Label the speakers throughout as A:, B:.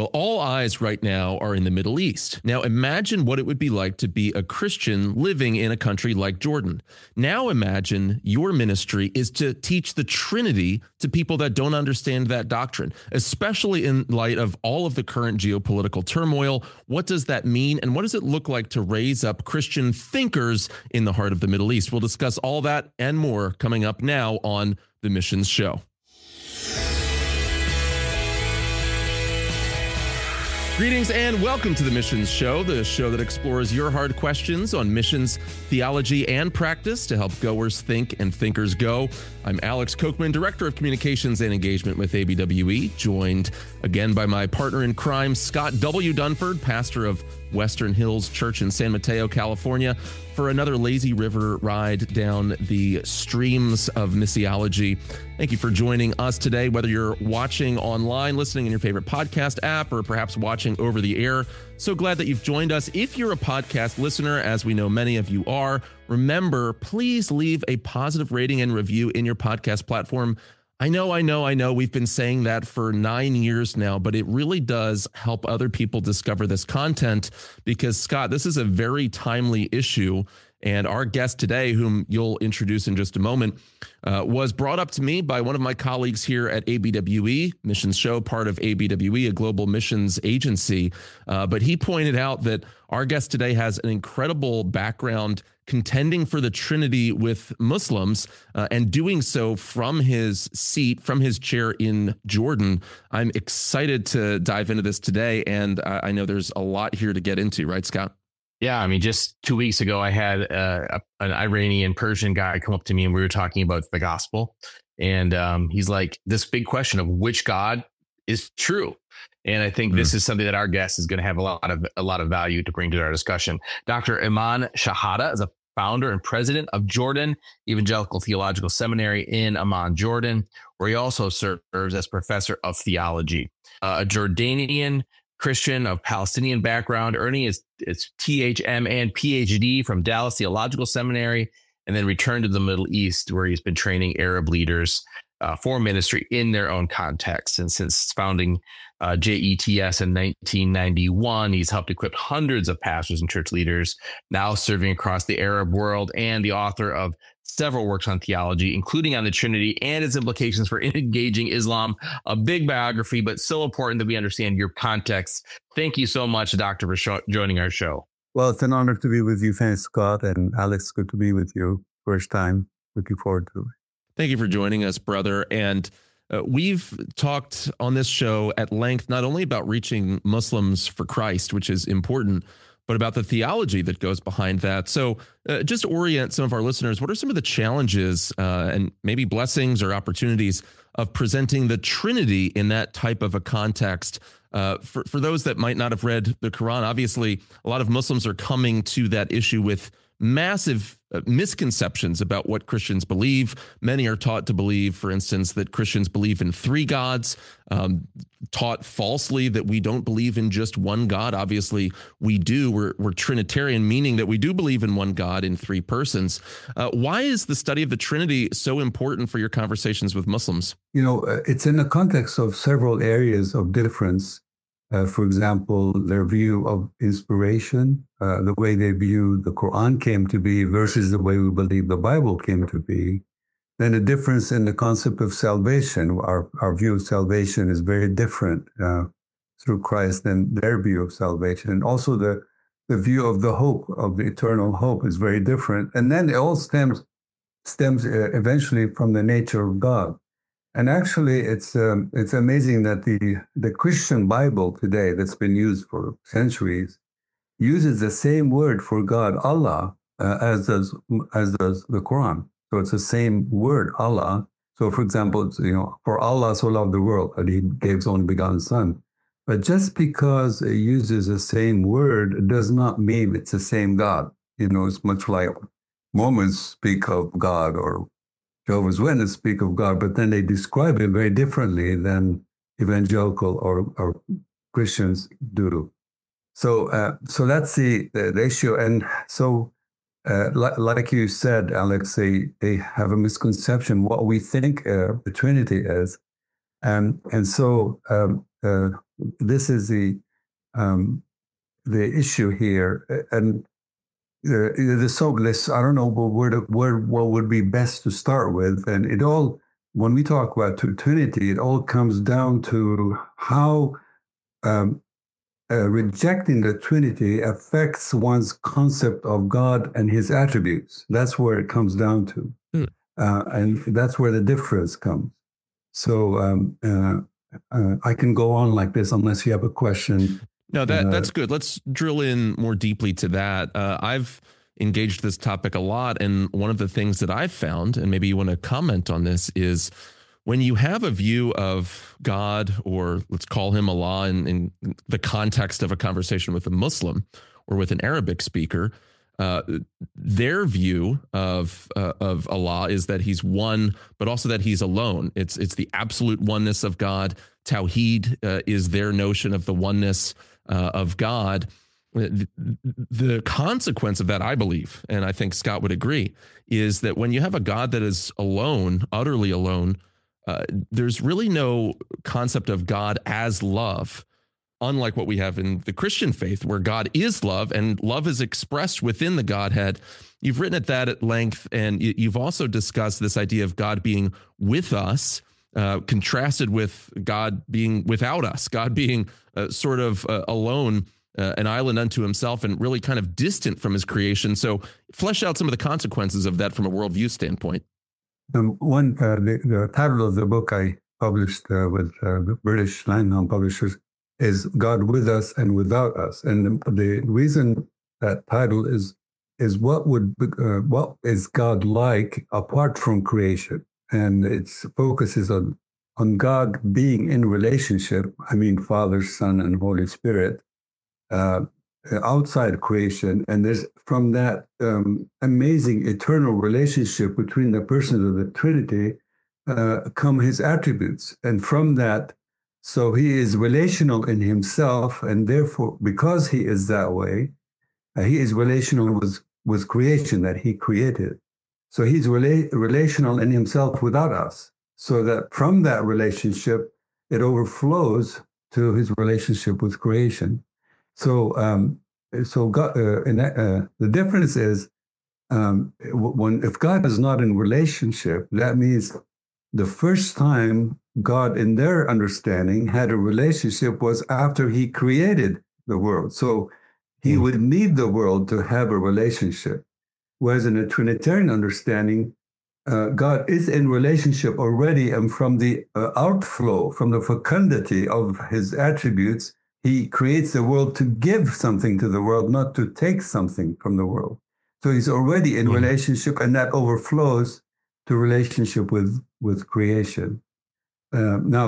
A: Well, all eyes right now are in the Middle East. Now, imagine what it would be like to be a Christian living in a country like Jordan. Now, imagine your ministry is to teach the Trinity to people that don't understand that doctrine, especially in light of all of the current geopolitical turmoil. What does that mean? And what does it look like to raise up Christian thinkers in the heart of the Middle East? We'll discuss all that and more coming up now on The Missions Show. Greetings and welcome to The Missions Show, the show that explores your hard questions on missions, theology, and practice to help goers think and thinkers go. I'm Alex Kochman, Director of Communications and Engagement with ABWE, joined again by my partner in crime, Scott W. Dunford, pastor of Western Hills Church in San Mateo, California, for another lazy river ride down the streams of missiology. Thank you for joining us today, whether you're watching online, listening in your favorite podcast app, or perhaps watching over the air. So glad that you've joined us. If you're a podcast listener, as we know many of you are, remember, please leave a positive rating and review in your podcast platform. I know. We've been saying that for 9 years now, but it really does help other people discover this content because, Scott, this is a very timely issue. And our guest today, whom you'll introduce in just a moment, was brought up to me by one of my colleagues here at ABWE, Missions Show, part of ABWE, a global missions agency. But he pointed out that our guest today has an incredible background contending for the Trinity with Muslims and doing so from his seat, from his chair in Jordan. I'm excited to dive into this today, and I know there's a lot here to get into, right, Scott?
B: Yeah, I mean, just 2 weeks ago, I had an Iranian Persian guy come up to me and we were talking about the gospel. And he's like, this big question of which God is true. And I think this is something that our guest is going to have a lot of value to bring to our discussion. Dr. Iman Shahada is a founder and president of Jordan Evangelical Theological Seminary in Amman, Jordan, where he also serves as professor of theology. A Jordanian Christian of Palestinian background, earning his THM and PhD from Dallas Theological Seminary, and then returned to the Middle East, where he's been training Arab leaders for ministry in their own context. And since founding JETS in 1991, he's helped equip hundreds of pastors and church leaders, now serving across the Arab world, and the author of several works on theology, including on the Trinity and its implications for engaging Islam. A big biography, but so important that we understand your context. Thank you so much, Doctor, for joining our show.
C: Well, it's an honor to be with you. Thanks, Scott. And Alex, good to be with you. First time. Looking forward to it.
A: Thank you for joining us, brother. And we've talked on this show at length, not only about reaching Muslims for Christ, which is important, but about the theology that goes behind that. So just to orient some of our listeners, what are some of the challenges and maybe blessings or opportunities of presenting the Trinity in that type of a context? For those that might not have read the Quran, obviously, a lot of Muslims are coming to that issue with massive misconceptions about what Christians believe. Many are taught to believe, for instance, that Christians believe in three gods, taught falsely that we don't believe in just one God. Obviously, we do. We're Trinitarian, meaning that we do believe in one God in three persons. Why is the study of the Trinity so important for your conversations with Muslims?
C: You know, it's in the context of several areas of difference. For example, their view of inspiration, the way they view the Quran came to be versus the way we believe the Bible came to be. Then a difference in the concept of salvation. Our view of salvation is very different through Christ than their view of salvation. And also the view of the hope, of the eternal hope, is very different. And then it all stems eventually from the nature of God. And actually, it's amazing that the Christian Bible today, that's been used for centuries, uses the same word for God, Allah, as does the Quran. So it's the same word, Allah. So, for example, it's, for Allah so loved the world that He gave His only begotten Son. But just because it uses the same word does not mean it's the same God. It's much like Mormons speak of God or Jehovah's Witnesses speak of God, but then they describe it very differently than evangelical or Christians do. So that's the issue. And so, like you said, Alex, they have a misconception what we think the Trinity is, and so this is the issue here, and I don't know what would be best to start with, and it all, when we talk about Trinity, it all comes down to how rejecting the Trinity affects one's concept of God and His attributes. That's where it comes down to, and that's where the difference comes. So I can go on like this unless you have a question.
A: No, that's good. Let's drill in more deeply to that. I've engaged this topic a lot, and one of the things that I've found, and maybe you want to comment on this, is when you have a view of God, or let's call him Allah in the context of a conversation with a Muslim or with an Arabic speaker, their view of Allah is that he's one, but also that he's alone. It's the absolute oneness of God. Tawheed is their notion of the oneness of God. The consequence of that, I believe, and I think Scott would agree, is that when you have a God that is alone, utterly alone, there's really no concept of God as love, unlike what we have in the Christian faith, where God is love and love is expressed within the Godhead. You've written at that at length, and you've also discussed this idea of God being with us, contrasted with God being without us, God being sort of alone, an island unto himself, and really kind of distant from his creation. So flesh out some of the consequences of that from a worldview standpoint.
C: The title of the book I published with the British Langdon Publishers is God with us and without us. And the reason that title is what is God like apart from creation? And its focus is on God being in relationship, I mean Father, Son, and Holy Spirit, outside creation. And there's from that amazing eternal relationship between the persons of the Trinity come his attributes. And from that, so he is relational in himself, and therefore, because he is that way, he is relational with creation that he created. So he's relational in himself without us, so that from that relationship, it overflows to his relationship with creation. So, God, the difference is if God is not in relationship, that means the first time God, in their understanding, had a relationship was after he created the world. So he would need the world to have a relationship. Whereas in a Trinitarian understanding, God is in relationship already, and from the outflow, from the fecundity of his attributes, he creates the world to give something to the world, not to take something from the world. So he's already in relationship, and that overflows to relationship with creation. Now,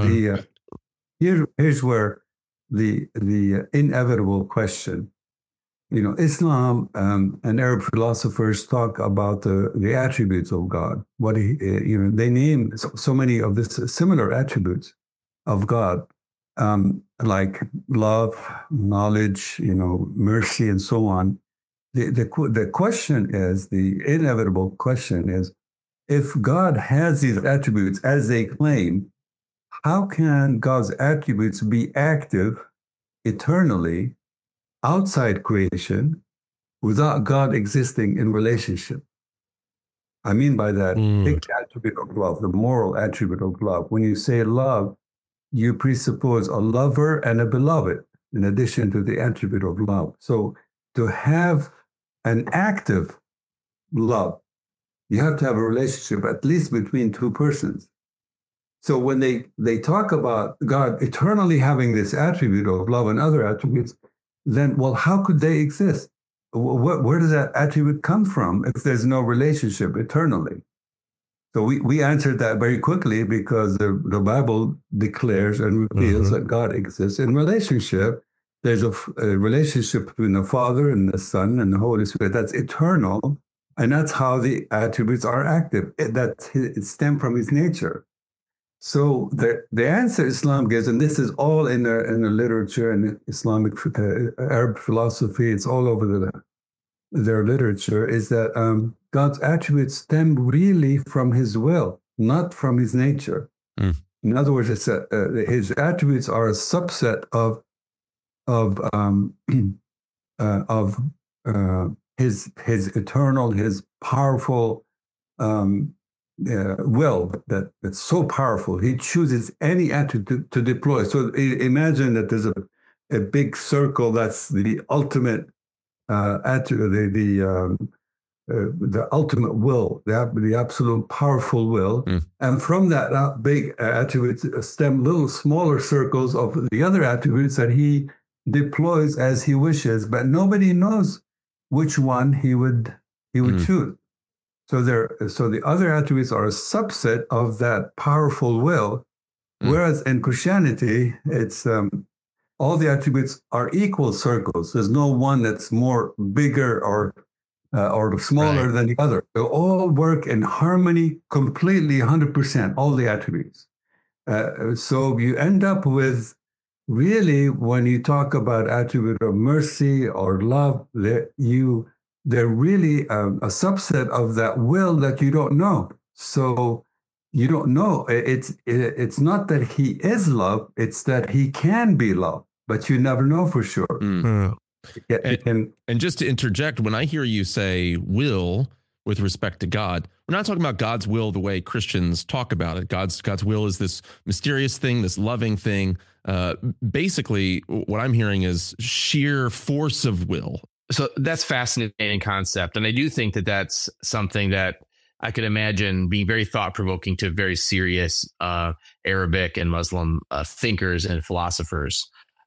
C: here's where the inevitable question. Islam and Arab philosophers talk about the attributes of God. They name so many of the similar attributes of God, like love, knowledge, mercy, and so on. The question is, the inevitable question is, if God has these attributes as they claim, how can God's attributes be active eternally outside creation without God existing in relationship? I mean by that, take the attribute of love, the moral attribute of love. When you say love, you presuppose a lover and a beloved in addition to the attribute of love. So to have an active love, you have to have a relationship at least between two persons. So when they talk about God eternally having this attribute of love and other attributes, then, well, how could they exist? Where does that attribute come from if there's no relationship eternally? So we answered that very quickly, because the Bible declares and reveals that God exists in relationship. There's a relationship between the Father and the Son and the Holy Spirit that's eternal, and that's how the attributes are active. It stems from his nature. So the answer Islam gives, and this is all in the literature and Islamic Arab philosophy, it's all over their literature, is that God's attributes stem really from his will, not from his nature. In other words, it's his attributes are a subset of of his eternal, his powerful will that's so powerful. He chooses any attribute to deploy. So imagine that there's a big circle that's the ultimate attribute, the ultimate will, the absolute powerful will. And from that big attribute stem little smaller circles of the other attributes that he deploys as he wishes, but nobody knows which one he would choose. So the other attributes are a subset of that powerful will, whereas in Christianity, it's all the attributes are equal circles. There's no one that's more bigger or smaller than the other. They all work in harmony, completely, 100%, all the attributes. So you end up with, really, when you talk about attribute of mercy or love, they're really a subset of that will that you don't know. So you don't know. It's not that he is love, it's that he can be love, but you never know for sure.
A: And just to interject, when I hear you say will with respect to God, we're not talking about God's will the way Christians talk about it. God's will is this mysterious thing, this loving thing. Basically, what I'm hearing is sheer force of will.
B: So that's fascinating concept. And I do think that that's something that I could imagine being very thought-provoking to very serious Arabic and Muslim thinkers and philosophers.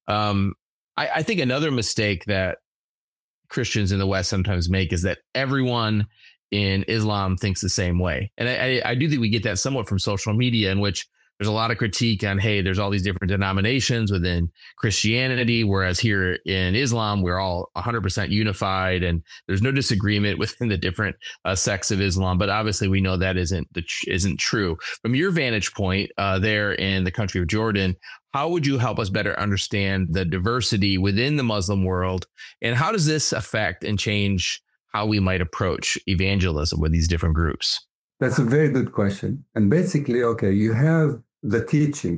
B: I think another mistake that Christians in the West sometimes make is that everyone in Islam thinks the same way. And I do think we get that somewhat from social media, in which there's a lot of critique on, hey, there's all these different denominations within Christianity, whereas here in Islam, we're all 100% unified and there's no disagreement within the different sects of Islam. But obviously, we know that isn't true. From your vantage point there in the country of Jordan, how would you help us better understand the diversity within the Muslim world? And how does this affect and change how we might approach evangelism with these different groups?
C: That's a very good question. And basically, okay, you have their teaching,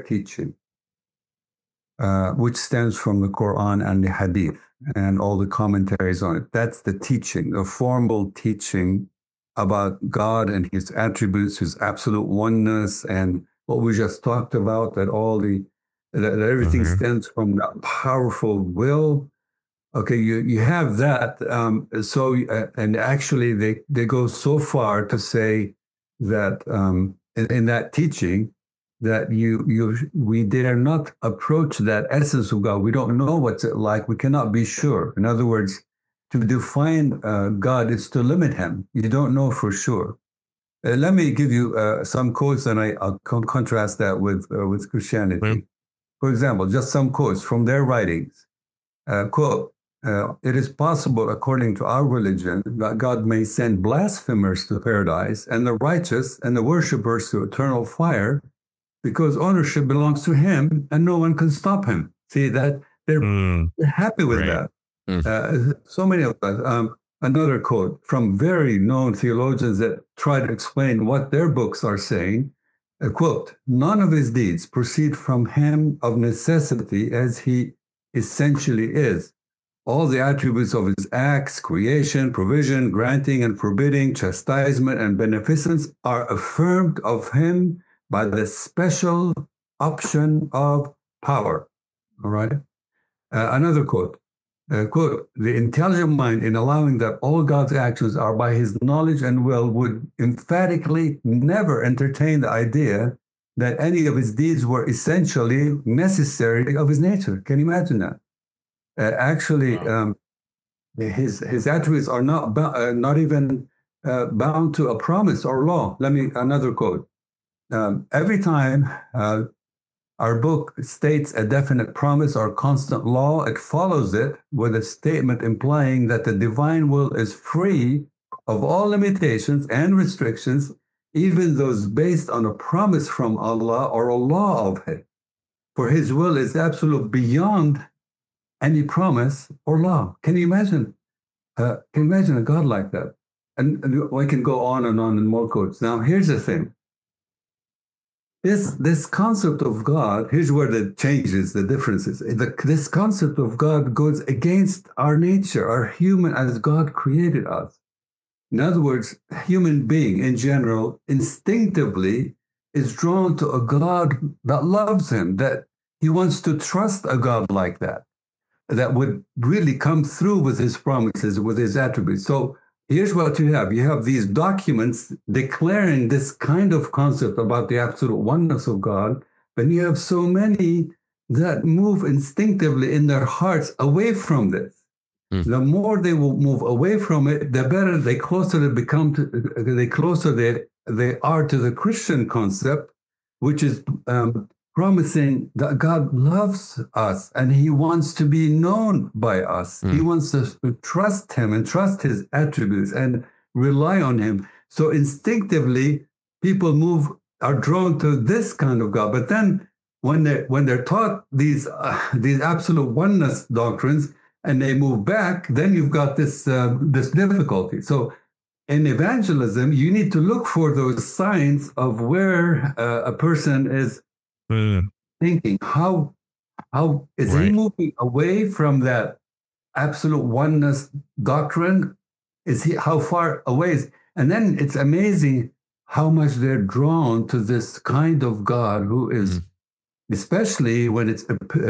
C: which stems from the Quran and the Hadith and all the commentaries on it. That's the teaching, the formal teaching about God and his attributes, his absolute oneness, and what we just talked about, that everything stems from that powerful will. Okay, you have that. And actually they go so far to say that in that teaching that we dare not approach that essence of God. We don't know what's it like. We cannot be sure. In other words, to define God is to limit him. You don't know for sure. Let me give you some quotes, and I'll contrast that with Christianity. For example, just some quotes from their writings. Quote, it is possible, according to our religion, that God may send blasphemers to paradise and the righteous and the worshippers to eternal fire, because ownership belongs to him and no one can stop him. See, that they're happy with that. So many of that. Another quote from very known theologians that try to explain what their books are saying. A quote, none of his deeds proceed from him of necessity, as he essentially is. All the attributes of his acts, creation, provision, granting and forbidding, chastisement and beneficence, are affirmed of him by the special option of power. All right. Another quote. Quote, the intelligent mind, in allowing that all God's actions are by his knowledge and will, would emphatically never entertain the idea that any of his deeds were essentially necessary of his nature. Can you imagine that? His attributes are not even bound to a promise or law. Another quote. Every time our book states a definite promise or constant law, it follows it with a statement implying that the divine will is free of all limitations and restrictions, even those based on a promise from Allah or a law of it. For his will is absolute beyond any promise or law. Can you imagine? Can you imagine a God like that? And we can go on and more quotes. Now, here's the thing. this concept of God, here's where the changes, the differences. This concept of God goes against our nature, our human, as God created us. In other words, human being in general instinctively is drawn to a God that loves him, that he wants to trust a God like that, that would really come through with his promises, with his attributes. So here's what you have. You have these documents declaring this kind of concept about the absolute oneness of God, but you have so many that move instinctively in their hearts away from this. The more they will move away from it, the better, the closer they become to, the closer they are to the Christian concept, which is promising that God loves us and he wants to be known by us. He wants us to trust him and trust his attributes and rely on him. So instinctively, people are drawn to this kind of God. But then when they're taught these absolute oneness doctrines, and they move back, then you've got this difficulty. So in evangelism, you need to look for those signs of where a person is thinking. How is he moving away from that absolute oneness doctrine? How far away is? And then it's amazing how much they're drawn to this kind of God who is, especially when it's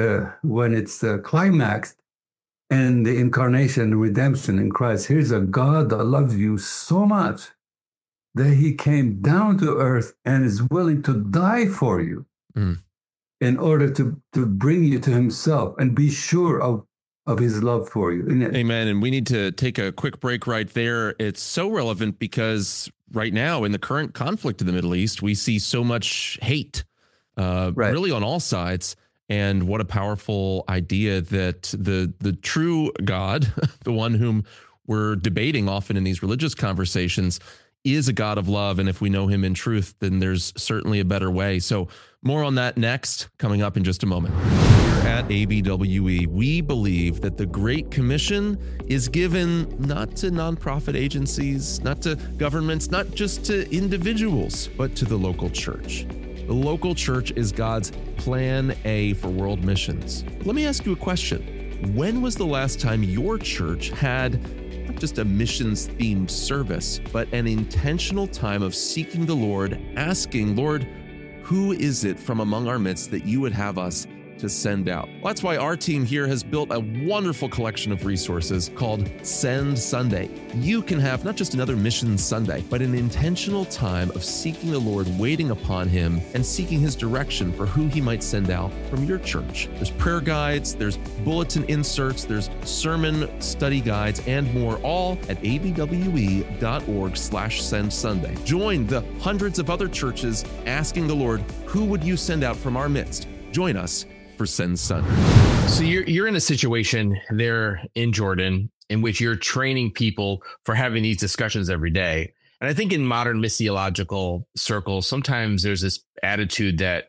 C: climaxed and the incarnation and redemption in Christ. Here's a God that loves you so much that he came down to earth and is willing to die for you in order to bring you to himself and be sure of his love for you.
A: Amen. And we need to take a quick break right there. It's so relevant because right now in the current conflict in the Middle East, we see so much hate really on all sides. And what a powerful idea that the true God, the one whom we're debating often in these religious conversations, is a God of love. And if we know him in truth, then there's certainly a better way. So more on that next, coming up in just a moment. Here at ABWE, we believe that the Great Commission is given not to nonprofit agencies, not to governments, not just to individuals, but to the local church. The local church is God's plan A for world missions. Let me ask you a question. When was the last time your church had not just a missions-themed service, but an intentional time of seeking the Lord, asking, Lord, who is it from among our midst that you would have us to send out? Well, that's why our team here has built a wonderful collection of resources called Send Sunday. You can have not just another Mission Sunday, but an intentional time of seeking the Lord, waiting upon him, and seeking his direction for who he might send out from your church. There's prayer guides, there's bulletin inserts, there's sermon study guides, and more, all at abwe.org/Send Sunday. Join the hundreds of other churches asking the Lord, who would you send out from our midst? Join us for Send Sunday.
B: So you're in a situation there in Jordan in which you're training people for having these discussions every day. And I think in modern missiological circles, sometimes there's this attitude that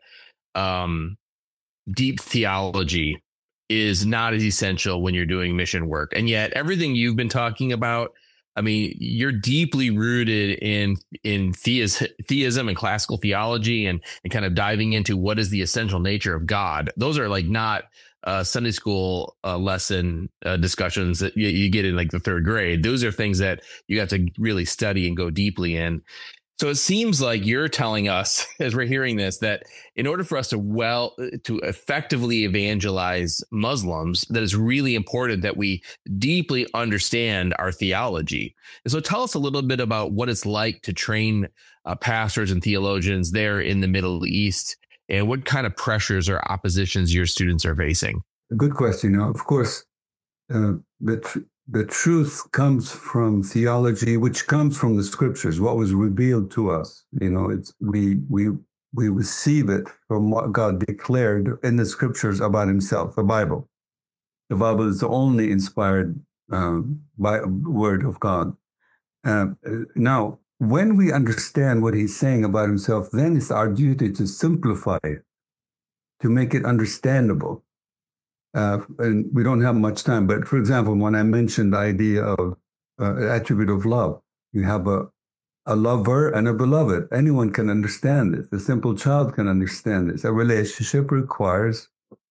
B: deep theology is not as essential when you're doing mission work. And yet everything you've been talking about, I mean, you're deeply rooted in theism and classical theology and kind of diving into what is the essential nature of God. Those are like not Sunday school lesson discussions that you get in like the third grade. Those are things that you have to really study and go deeply in. So it seems like you're telling us, as we're hearing this, that in order for us to effectively evangelize Muslims, that it's really important that we deeply understand our theology. And so tell us a little bit about what it's like to train pastors and theologians there in the Middle East, and what kind of pressures or oppositions your students are facing.
C: Good question. Of course, the truth comes from theology, which comes from the scriptures, what was revealed to us. We receive it from what God declared in the scriptures about himself, the Bible. The Bible is the only inspired word of God. Now, when we understand what he's saying about himself, then it's our duty to simplify it, to make it understandable. And we don't have much time, but for example, when I mentioned the idea of attribute of love, you have a lover and a beloved. Anyone can understand this. A simple child can understand this. A relationship requires,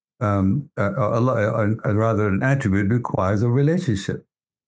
C: rather, an attribute requires a relationship.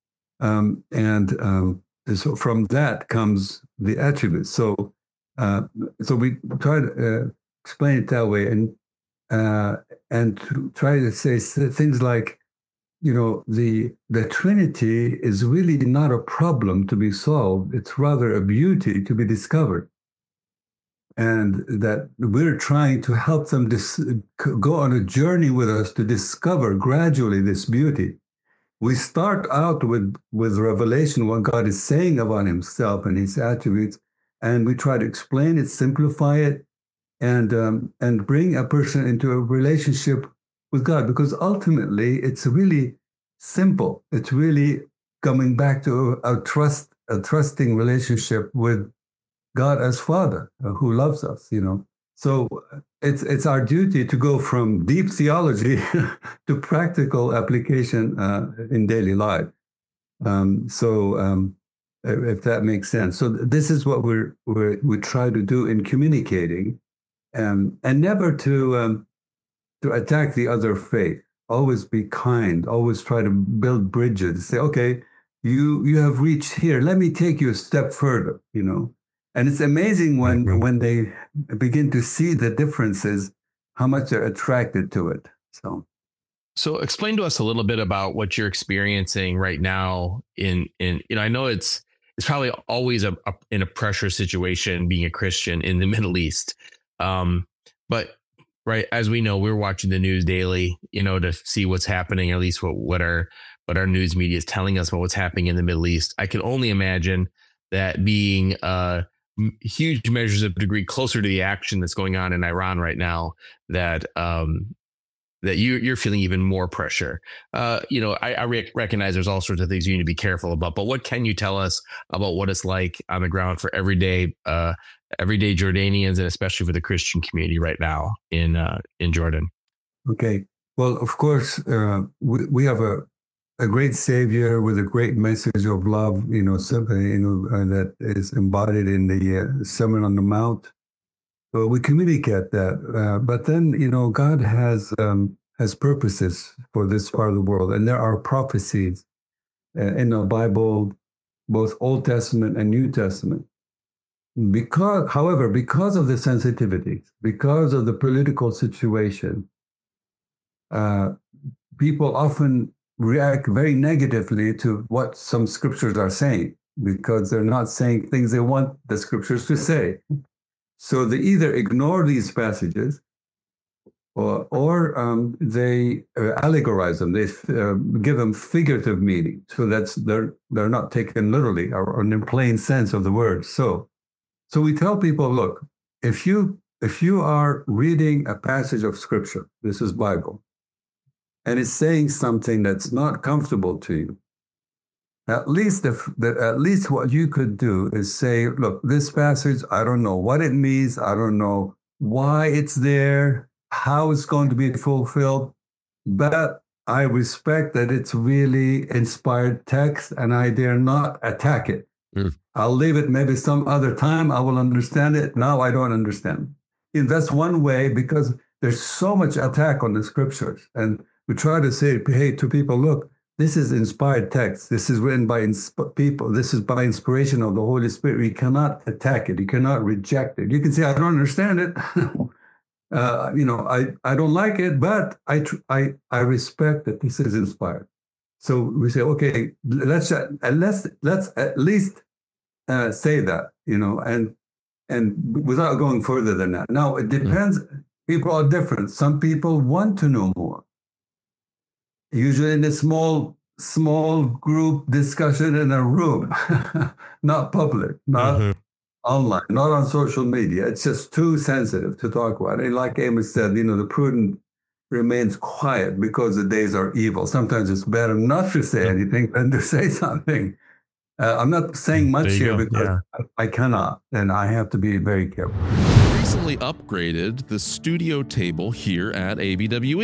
C: So from that comes the attribute. So we try to explain it that way, and try to say things like, the Trinity is really not a problem to be solved. It's rather a beauty to be discovered. And that we're trying to help them go on a journey with us to discover gradually this beauty. We start out with revelation, what God is saying about himself and his attributes, and we try to explain it, simplify it, and bring a person into a relationship with God, because ultimately it's really simple. It's really coming back to a trusting relationship with God as Father, who loves us, So it's our duty to go from deep theology to practical application in daily life. If that makes sense. So this is what we try to do in communicating, and never to attack the other faith. Always be kind. Always try to build bridges. Say, okay, you have reached here. Let me take you a step further. And it's amazing when they begin to see the differences, how much they're attracted to it.
B: So explain to us a little bit about what you're experiencing right now in I know it's probably always in a pressure situation being a Christian in the Middle East. But right, as we know, we're watching the news daily, to see what's happening, at least what our news media is telling us about what's happening in the Middle East. I can only imagine that being huge measures of degree closer to the action that's going on in Iran right now, that you're feeling even more pressure. I recognize there's all sorts of things you need to be careful about, but what can you tell us about what it's like on the ground for everyday Jordanians, and especially for the Christian community right now in Jordan?
C: Okay. Well, of course, we have a great Savior with a great message of love, sympathy, that is embodied in the Sermon on the Mount. So we communicate that, but then God has purposes for this part of the world, and there are prophecies in the Bible, both Old Testament and New Testament. However, because of the sensitivities, because of the political situation, people often react very negatively to what some scriptures are saying, because they're not saying things they want the scriptures to say. So they either ignore these passages, or they allegorize them. They give them figurative meaning. So they're not taken literally or in plain sense of the word. So we tell people, look, if you are reading a passage of scripture, this is Bible, and it's saying something that's not comfortable to you, at least what you could do is say, look, this passage, I don't know what it means. I don't know why it's there, how it's going to be fulfilled, but I respect that it's really inspired text, and I dare not attack it. I'll leave it maybe some other time. I will understand it. Now I don't understand. And that's one way, because there's so much attack on the scriptures. And we try to say, hey, to people, look, this is inspired text. This is written by people. This is by inspiration of the Holy Spirit. You cannot attack it. You cannot reject it. You can say, I don't understand it. I don't like it, but I respect that this is inspired. So we say, okay, let's at least say that, and without going further than that. Now it depends. People are different. Some people want to know more. Usually in a small group discussion in a room, not public, not online, not on social media. It's just too sensitive to talk about. And like Amos said, the prudent remains quiet because the days are evil. Sometimes it's better not to say anything than to say something. I'm not saying much here because I cannot, and I have to be very careful.
A: Recently upgraded the studio table here at ABWE.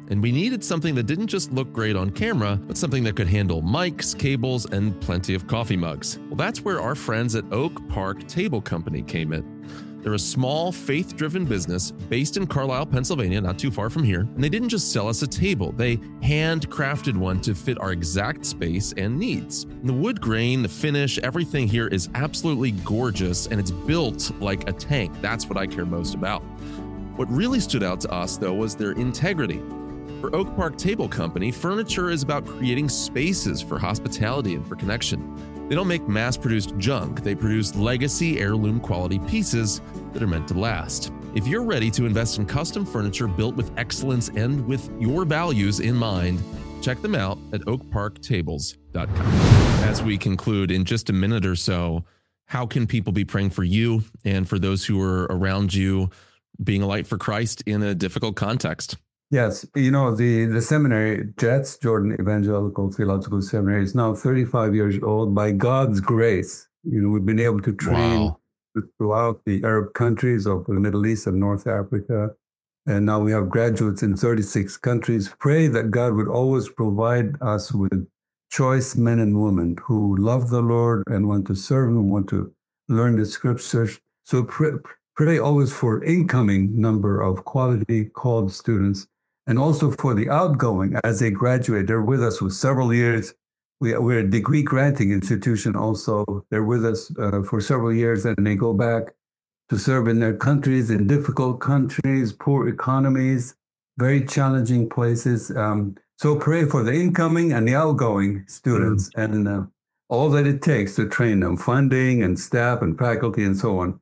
A: And we needed something that didn't just look great on camera, but something that could handle mics, cables, and plenty of coffee mugs. Well, that's where our friends at Oak Park Table Company came in. They're a small, faith-driven business based in Carlisle, Pennsylvania, not too far from here. And they didn't just sell us a table. They handcrafted one to fit our exact space and needs. And the wood grain, the finish, everything here is absolutely gorgeous, and it's built like a tank. That's what I care most about. What really stood out to us, though, was their integrity. For Oak Park Table Company, furniture is about creating spaces for hospitality and for connection. They don't make mass-produced junk. They produce legacy heirloom quality pieces that are meant to last. If you're ready to invest in custom furniture built with excellence and with your values in mind, check them out at oakparktables.com. As we conclude in just a minute or so, how can people be praying for you and for those who are around you, being a light for Christ in a difficult context?
C: Yes, the seminary, JETS, Jordan Evangelical Theological Seminary, is now 35 years old. By God's grace, we've been able to train throughout the Arab countries of the Middle East and North Africa. And now we have graduates in 36 countries. Pray that God would always provide us with choice men and women who love the Lord and want to serve Him, want to learn the scriptures. So pray always for incoming number of quality called students, and also for the outgoing as they graduate. They're with us for several years. We're a degree granting institution also. They're with us for several years, and they go back to serve in their countries, in difficult countries, poor economies, very challenging places. So pray for the incoming and the outgoing students and all that it takes to train them, funding and staff and faculty and so on.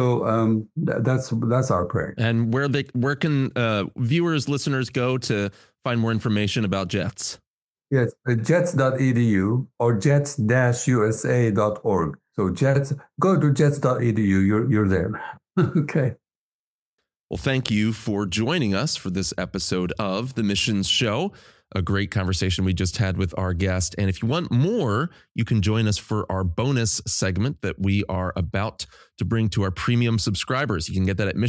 C: So that's our prayer.
A: And where can viewers, listeners go to find more information about JETS?
C: Yes, jets.edu or jets-usa.org. So JETS, go to jets.edu. You're there. Okay.
A: Well, thank you for joining us for this episode of The Missions Show. A great conversation we just had with our guest. And if you want more, you can join us for our bonus segment that we are about to bring to our premium subscribers. You can get that at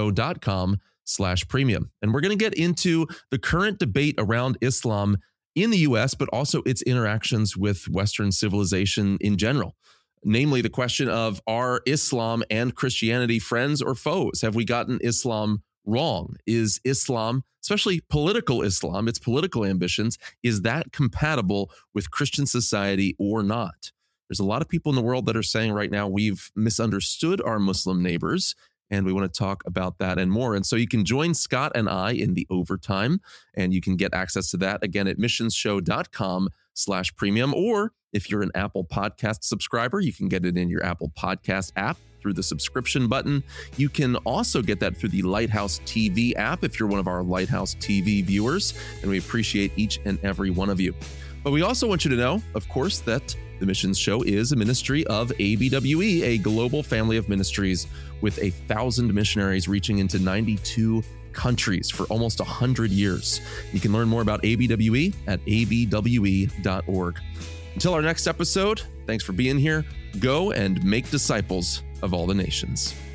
A: missionsshow.com/premium. And we're going to get into the current debate around Islam in the U.S., but also its interactions with Western civilization in general. Namely, the question of, are Islam and Christianity friends or foes? Have we gotten Islam wrong? Is Islam, especially political Islam, its political ambitions, is that compatible with Christian society or not? There's a lot of people in the world that are saying right now we've misunderstood our Muslim neighbors, and we want to talk about that and more. And so you can join Scott and I in the overtime, and you can get access to that again at missionsshow.com/premium. Or if you're an Apple Podcast subscriber, you can get it in your Apple Podcast app through the subscription button. You can also get that through the Lighthouse TV app if you're one of our Lighthouse TV viewers, and we appreciate each and every one of you. But we also want you to know, of course, that The Missions Show is a ministry of ABWE, a global family of ministries with 1,000 missionaries reaching into 92 countries for almost 100 years. You can learn more about ABWE at abwe.org. Until our next episode, thanks for being here. Go and make disciples of all the nations.